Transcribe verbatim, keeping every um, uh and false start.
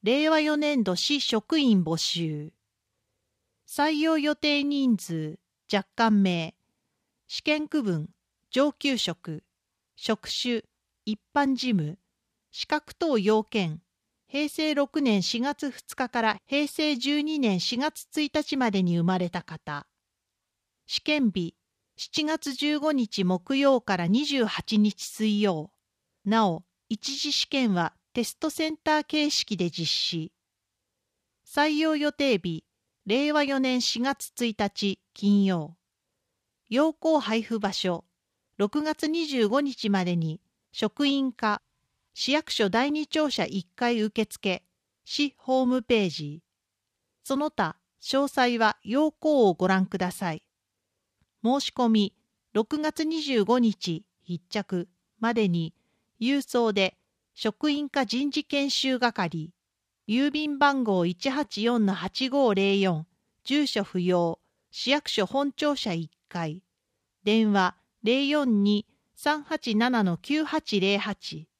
れいわよねんど市職員募集。採用予定人数、若干名。試験区分、上級職、職種、一般事務、資格等要件。へいせいろくねんしがつふつかからへいせいじゅうにねんしがつついたちまでに生まれた方。試験日、しちがつじゅうごにち木曜からにじゅうはちにち水曜。なお、一次試験はテストセンター形式で実施。採用予定日、れいわよねんしがつついたち金曜。要項配布場所、ろくがつにじゅうごにちまでに職員課、市役所だいに庁舎いっかい受付、市ホームページ。その他、詳細は要項をご覧ください。申し込み、ろくがつにじゅうごにち必着までに、郵送で職員課人事研修係、郵便番号 いちはちよんのはちごーぜろよん、住所不要、市役所本庁舎いっかい、電話 ゼロよんに さんはちななのきゅうはちゼロはち。